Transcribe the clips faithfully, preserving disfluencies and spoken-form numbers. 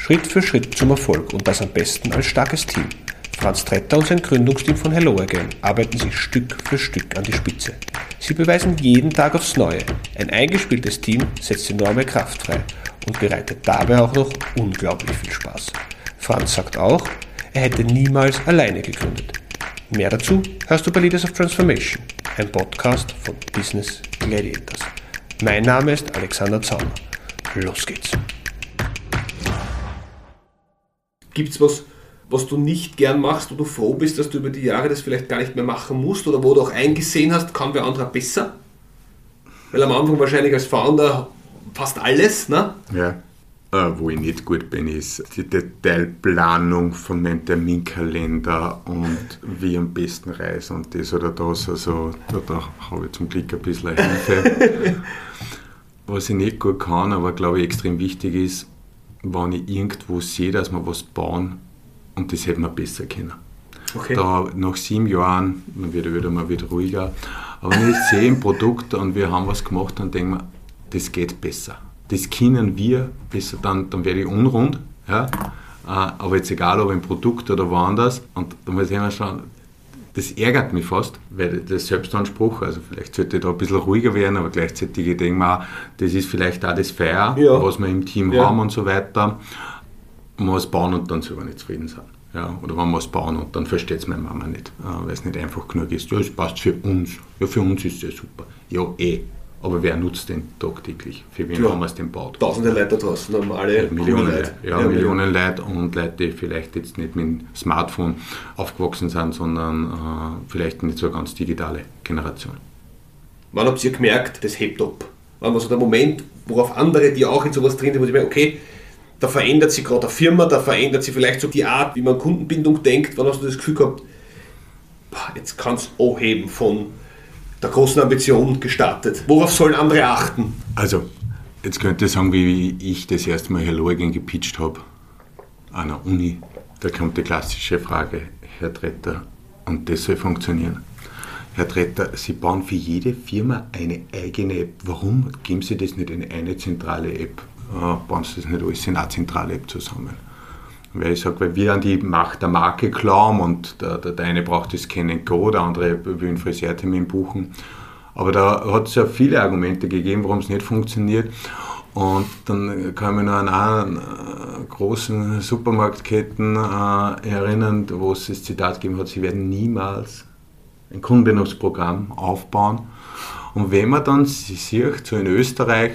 Schritt für Schritt zum Erfolg und das am besten als starkes Team. Franz Tretter und sein Gründungsteam von Hello Again arbeiten sich Stück für Stück an die Spitze. Sie beweisen jeden Tag aufs Neue. Ein eingespieltes Team setzt enorme Kraft frei und bereitet dabei auch noch unglaublich viel Spaß. Franz sagt auch, er hätte niemals alleine gegründet. Mehr dazu hörst du bei Leaders of Transformation, ein Podcast von Business Gladiators. Mein Name ist Alexander Zauner. Los geht's. Gibt's was, was du nicht gern machst, wo du froh bist, dass du über die Jahre das vielleicht gar nicht mehr machen musst oder wo du auch eingesehen hast, kann wer anderer besser? Weil am Anfang wahrscheinlich als Founder fast alles, ne? Ja. Uh, wo ich nicht gut bin, ist die Detailplanung von meinem Terminkalender und wie ich am besten reise und das oder das. Also da, da habe ich zum Glück ein bisschen Hilfe. Was ich nicht gut kann, aber glaube ich extrem wichtig ist, wenn ich irgendwo sehe, dass wir was bauen und das hätte man besser können. Okay. Da nach sieben Jahren, man wird wieder mal wieder ruhiger, aber wenn ich sehe ein Produkt und wir haben was gemacht, dann denke ich mir, das geht besser. Das können wir besser, dann, dann werde ich unrund. Ja? Aber jetzt egal, ob ein Produkt oder woanders. Und da muss ich immer schauen, das ärgert mich fast, weil das Selbstanspruch, also vielleicht sollte ich da ein bisschen ruhiger werden, aber gleichzeitig denke ich mir auch, das ist vielleicht auch das Feier, ja, was wir im Team ja. haben und so weiter. Man muss bauen und dann selber nicht zufrieden sein. Ja, oder wenn wir es bauen und dann versteht es meine Mama nicht, weil es nicht einfach genug ist. Ja, es passt für uns. Ja, für uns ist es super. Ja, eh. Aber wer nutzt den tagtäglich? Für wen Klar. haben wir es denn gebaut? Tausende Leute da draußen haben alle ja, Millionen Leute. Leute. Ja, ja, Millionen Leute und Leute, die vielleicht jetzt nicht mit dem Smartphone aufgewachsen sind, sondern äh, vielleicht nicht so eine ganz digitale Generation. Wann habt ihr gemerkt, das hebt ab? Wann war so der Moment, worauf andere, die auch in sowas drin sind, wo sie merken, okay, da verändert sich gerade eine Firma, da verändert sich vielleicht so die Art, wie man Kundenbindung denkt. Wann hast du das Gefühl gehabt, boah, jetzt kann es anheben von der großen Ambition gestartet? Worauf sollen andere achten? Also, jetzt könnte ich sagen, wie ich das erste Mal Hello Again gepitcht habe an der Uni. Da kommt die klassische Frage, Herr Tretter, und das soll funktionieren. Herr Tretter, Sie bauen für jede Firma eine eigene App. Warum geben Sie das nicht in eine zentrale App? Äh, bauen Sie das nicht alles in eine zentrale App zusammen? Weil ich sage, weil wir an die Macht der Marke glauben und der, der, der eine braucht das Scan and Go, der andere will einen Friseurtermin buchen. Aber da hat es ja viele Argumente gegeben, warum es nicht funktioniert. Und dann kann ich mich noch an einen äh, großen Supermarktketten äh, erinnern, wo es das Zitat gegeben hat, sie werden niemals ein Kundenbindungsprogramm aufbauen. Und wenn man dann sieht, so in Österreich,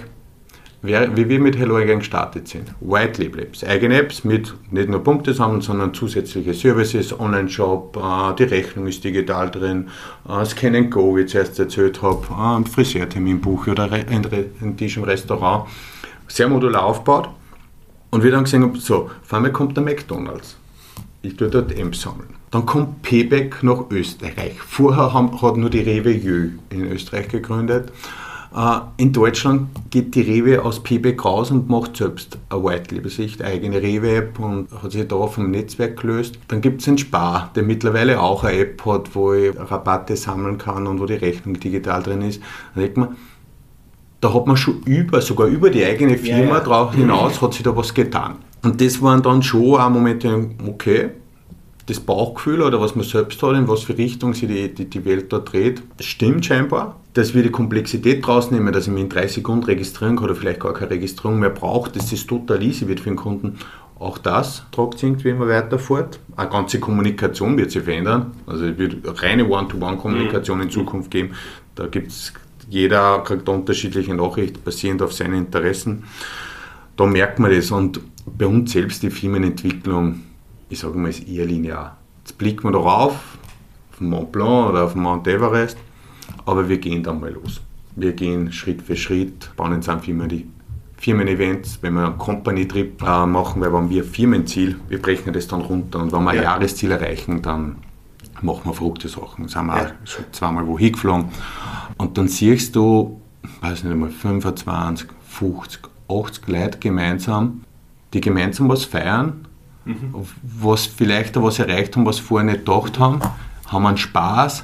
Wer, wie wir mit Hello Again gestartet sind. White Label Apps, eigene Apps mit nicht nur Punkte sammeln, sondern zusätzliche Services, Online-Shop, äh, die Rechnung ist digital drin, äh, Scan and Go, wie ich zuerst erzählt habe, äh, ein Friseurtermin buche oder ein, ein Tisch im Restaurant. Sehr modular aufgebaut. Und wir dann gesehen haben, so, vor allem kommt der McDonald's. Ich tue dort Apps sammeln. Dann kommt Payback nach Österreich. Vorher haben, hat nur die Rewe Jö in Österreich gegründet. In Deutschland geht die Rewe aus Payback raus und macht selbst eine White-Label-Sicht, eigene Rewe-App und hat sich da vom Netzwerk gelöst. Dann gibt es den Spar, der mittlerweile auch eine App hat, wo ich Rabatte sammeln kann und wo die Rechnung digital drin ist. Da denkt man, da hat man schon über, sogar über die eigene Firma ja, ja. drauf hinaus, hat sich da was getan. Und das waren dann schon auch Momente, okay, das Bauchgefühl oder was man selbst hat, in was für Richtung sich die, die, die Welt da dreht, das stimmt scheinbar. Dass wir die Komplexität rausnehmen, dass ich mich in drei Sekunden registrieren kann oder vielleicht gar keine Registrierung mehr brauche, dass das total easy wird für den Kunden. Auch das tragt sich irgendwie immer weiterfort. Eine ganze Kommunikation wird sich verändern. Also es wird reine One-to-One-Kommunikation in Zukunft geben. Da gibt es, jeder kriegt unterschiedliche Nachrichten basierend auf seine Interessen. Da merkt man das. Und bei uns selbst die Firmenentwicklung, ich sage mal, ist eher linear. Jetzt blicken wir darauf, auf den Mont Blanc oder auf den Mount Everest, aber wir gehen dann mal los. Wir gehen Schritt für Schritt, bauen uns an Firmen die Firmen-Events, wenn wir einen Company-Trip äh, machen, weil wenn wir ein Firmenziel, wir brechen das dann runter und wenn wir ein ja. Jahresziel erreichen, dann machen wir verrückte Sachen. Dann sind wir ja. auch schon zweimal wo hingeflogen und dann siehst du, weiß nicht einmal, fünfundzwanzig, fünfzig, achtzig Leute gemeinsam, die gemeinsam was feiern, mhm. was vielleicht auch was erreicht haben, was sie vorher nicht gedacht haben, haben einen Spaß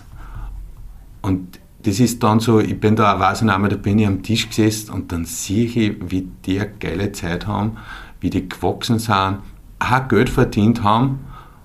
und das ist dann so, ich bin da, weiß ich noch einmal, da bin ich am Tisch gesessen und dann sehe ich, wie die eine geile Zeit haben, wie wie die gewachsen sind, auch Geld verdient haben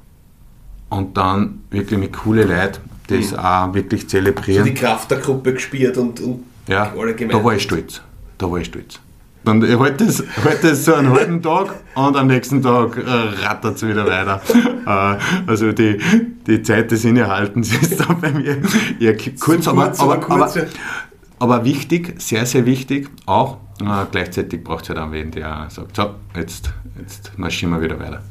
und dann wirklich mit coolen Leuten das mhm. auch wirklich zelebrieren. So die Kraft der Gruppe gespielt und, und ja, alle gemeint. Da war ich stolz. Da war ich stolz. Und ich halte das, halt das so einen halben Tag und am nächsten Tag äh, rattert es wieder weiter. äh, also die, die Zeit des Innehaltens ist da bei mir eher kurz, so aber, kurz, aber, aber, kurz aber, aber wichtig, sehr, sehr wichtig auch. Äh, gleichzeitig braucht es halt auch wen, der sagt, so, jetzt, jetzt marschieren wir wieder weiter.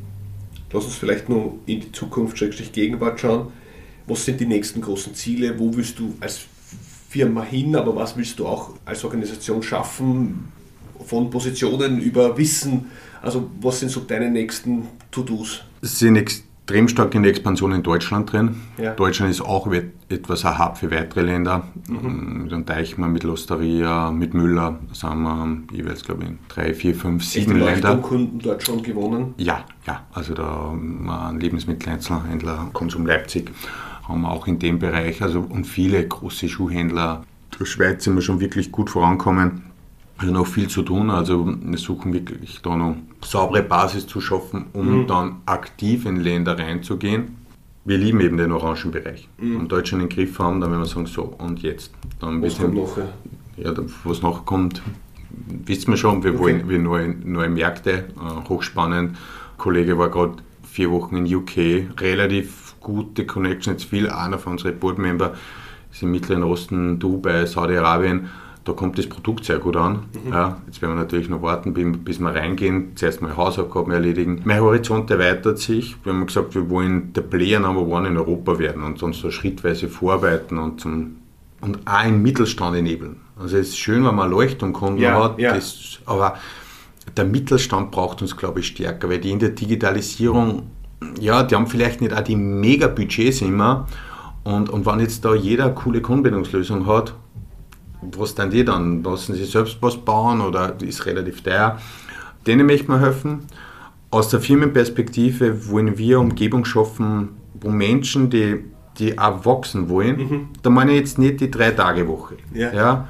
Lass uns vielleicht noch in die Zukunft, Schrägstrich Gegenwart schauen. Was sind die nächsten großen Ziele? Wo willst du als Firma hin, aber was willst du auch als Organisation schaffen? Von Positionen über Wissen, also was sind so deine nächsten To-Dos? Sie sind extrem stark in der Expansion in Deutschland drin. Ja. Deutschland ist auch etwas ein Hub für weitere Länder. Mhm. Mit dem Deichmann, mit L'Osteria, mit Müller, da sind wir jeweils, glaube ich, in drei, vier, fünf, sieben Länder. Kunden dort schon gewonnen? Ja, ja, also da ein Lebensmitteleinzelhändler, Konsum Leipzig, haben wir auch in dem Bereich, also und viele große Schuhhändler. In der Schweiz sind wir schon wirklich gut vorankommen. Also noch viel zu tun, also wir suchen wirklich da noch saubere Basis zu schaffen, um mhm. dann aktiv in Länder reinzugehen. Wir lieben eben den Orangenbereich. Mhm. Und Deutschland in den Griff haben, dann werden wir sagen, so und jetzt. Dann was bisschen, kommt noch? Ja, was noch kommt, wissen wir schon, wir okay. wollen wir neue, neue Märkte, äh, hochspannend. Ein Kollege war gerade vier Wochen in U K, relativ gute Connections, viel, einer von unseren Boardmember ist im Mittleren Osten, Dubai, Saudi-Arabien. Da kommt das Produkt sehr gut an. Mhm. Ja, jetzt werden wir natürlich noch warten, bis wir reingehen. Zuerst mal Hausaufgaben erledigen. Mein Horizont erweitert sich. Wir haben gesagt, wir wollen der Player Number One in Europa werden und uns so schrittweise vorarbeiten und, zum, und auch im Mittelstand enablen. Also es ist schön, wenn man Leuchtturmkunden ja, hat, ja. Das, aber der Mittelstand braucht uns, glaube ich, stärker, weil die in der Digitalisierung, ja, die haben vielleicht nicht auch die Mega-Budgets immer. Und, und wenn jetzt da jeder eine coole Kundenbindungslösung hat, was dann die dann? Lassen sie selbst was bauen oder ist relativ teuer? Denen möchten wir helfen. Aus der Firmenperspektive wollen wir Umgebung schaffen, wo Menschen, die, die auch wachsen wollen, mhm. da meine ich jetzt nicht die Drei-Tage-Woche. Ja. Ja,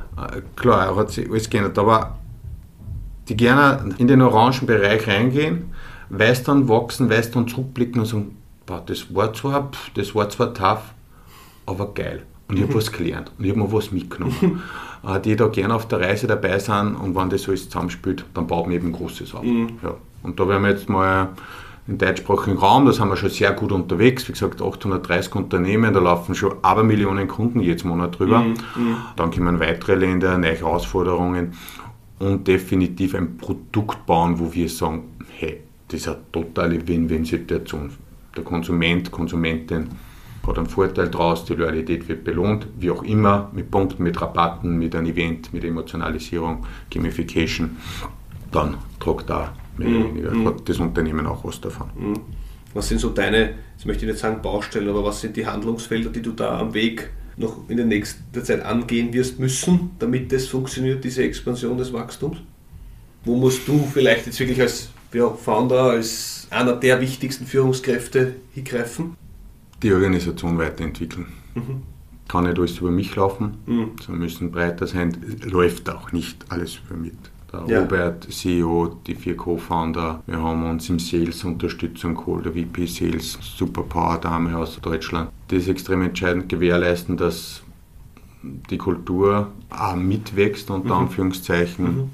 klar, hat sich alles geändert, aber die gerne in den Orangenbereich reingehen, weil es dann wachsen, weil es dann zurückblicken und sagen, boah, das war zwar, das war zwar tough, aber geil. Und ich habe mhm. was gelernt und ich habe mir was mitgenommen. Mhm. Die da gerne auf der Reise dabei sind und wenn das alles zusammenspielt, dann baut man eben Großes auf. Mhm. Ja. Und da werden wir jetzt mal im deutschsprachigen Raum, da sind wir schon sehr gut unterwegs. Wie gesagt, achthundertdreißig Unternehmen, da laufen schon Abermillionen Kunden jedes Monat drüber. Mhm. Dann kommen weitere Länder, neue Herausforderungen und definitiv ein Produkt bauen, wo wir sagen, hey, das ist eine totale Win-Win-Situation. Der Konsument, Konsumentin hat einen Vorteil draus, die Loyalität wird belohnt, wie auch immer, mit Punkten, mit Rabatten, mit einem Event, mit Emotionalisierung, Gamification, dann tragt da mehr oder weniger, mhm. hat das Unternehmen auch was davon. Mhm. Was sind so deine, jetzt möchte ich nicht sagen Baustellen, aber was sind die Handlungsfelder, die du da am Weg noch in der nächsten Zeit angehen wirst müssen, damit das funktioniert, diese Expansion des Wachstums? Wo musst du vielleicht jetzt wirklich als ja, Founder, als einer der wichtigsten Führungskräfte hingreifen? Die Organisation weiterentwickeln. Mhm. Kann nicht alles über mich laufen, mhm. so müssen breiter sein, läuft auch nicht alles über mich. Der ja. Robert, C E O, die vier Co-Founder, wir haben uns im Sales Unterstützung geholt, der V P Sales, Superpower-Dame aus Deutschland. Das ist extrem entscheidend, gewährleisten, dass die Kultur auch mitwächst, unter mhm. Anführungszeichen, mhm.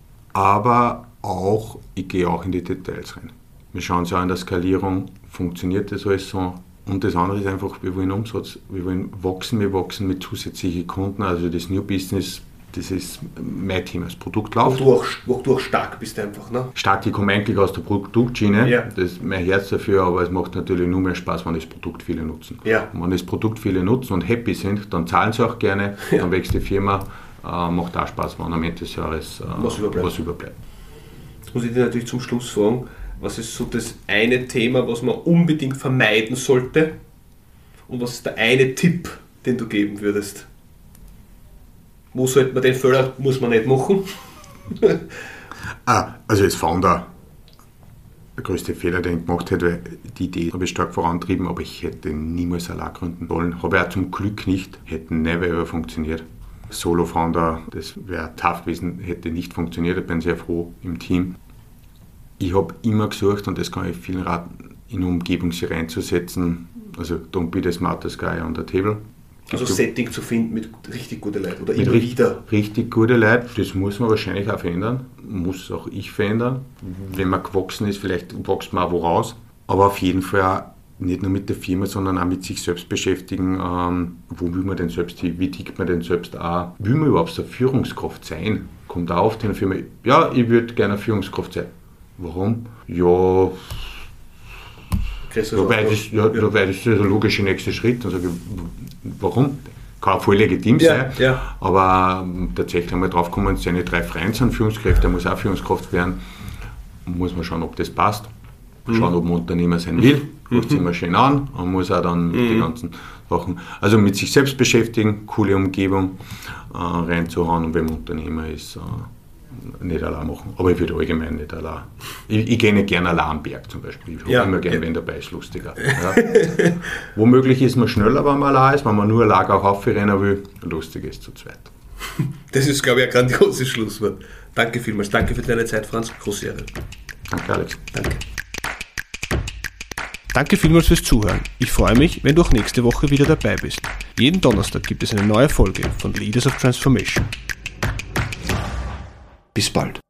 aber auch, ich gehe auch in die Details rein. Wir schauen uns auch in der Skalierung, funktioniert das alles so? Und das andere ist einfach, wir wollen Umsatz, wir wollen wachsen, wir wachsen mit zusätzlichen Kunden, also das New Business, das ist mein Thema, das Produkt läuft. Wo du auch, wo du auch stark bist einfach, ne? Stark, ich komme eigentlich aus der Produktschiene, ja. das ist mein Herz dafür, aber es macht natürlich nur mehr Spaß, wenn das Produkt viele nutzen. Ja. Und wenn das Produkt viele nutzen und happy sind, dann zahlen sie auch gerne, ja. dann wächst die Firma, äh, macht auch Spaß, wenn am Ende des Jahres äh, was, überbleibt. was überbleibt. Jetzt muss ich dir natürlich zum Schluss fragen, was ist so das eine Thema, was man unbedingt vermeiden sollte? Und was ist der eine Tipp, den du geben würdest? Wo sollte man den Fehler, muss man nicht machen? ah, also als Founder, der größte Fehler, den ich gemacht hätte, weil die Idee habe ich stark vorantrieben, aber ich hätte niemals allein gründen wollen. Habe ich auch zum Glück nicht, hätte never ever funktioniert. Solo-Founder, das wäre tough gewesen, hätte nicht funktioniert, ich bin sehr froh im Team. Ich habe immer gesucht, und das kann ich vielen raten, in eine Umgebung sich reinzusetzen. Also don't be the smartest guy on the table. Also du, Setting zu finden mit richtig guten Leuten oder mit immer richtig, wieder. Richtig gute Leute, das muss man wahrscheinlich auch verändern. Muss auch ich verändern. Wenn man gewachsen ist, vielleicht wächst man auch wo raus. Aber auf jeden Fall auch nicht nur mit der Firma, sondern auch mit sich selbst beschäftigen. Ähm, wo will man denn selbst hin? Wie tickt man denn selbst auch? Will man überhaupt so eine Führungskraft sein? Kommt auch oft in der Firma, ja, ich würde gerne eine Führungskraft sein. Warum? Ja, ja, weil das, ja, ja. weil das ist der logische nächste Schritt. Dann sage ich, warum? Kann voll legitim ja, sein, ja. aber ähm, tatsächlich einmal drauf kommen, seine drei Freunde sind Führungskräfte, muss auch Führungskraft werden. Muss man schauen, ob das passt. Schauen, ob man Unternehmer sein will. Macht sich immer schön an und muss auch dann mhm. die ganzen Sachen, also mit sich selbst beschäftigen, coole Umgebung äh, reinzuhauen, und wenn man Unternehmer ist, äh, nicht allein machen. Aber ich würde allgemein nicht allein. Ich, ich gehe nicht gerne allein am Berg zum Beispiel. Ich habe ja, immer gerne, ja. wenn dabei ist, lustiger. Ja. Womöglich ist man schneller, wenn man allein ist, wenn man nur ein Lager auch aufrennen will. Lustig ist zu zweit. Das ist, glaube ich, ein grandioses Schlusswort. Danke vielmals. Danke für deine Zeit, Franz. Große Ehre. Danke, Alex. Danke. Danke vielmals fürs Zuhören. Ich freue mich, wenn du auch nächste Woche wieder dabei bist. Jeden Donnerstag gibt es eine neue Folge von Leaders of Transformation. Bis bald.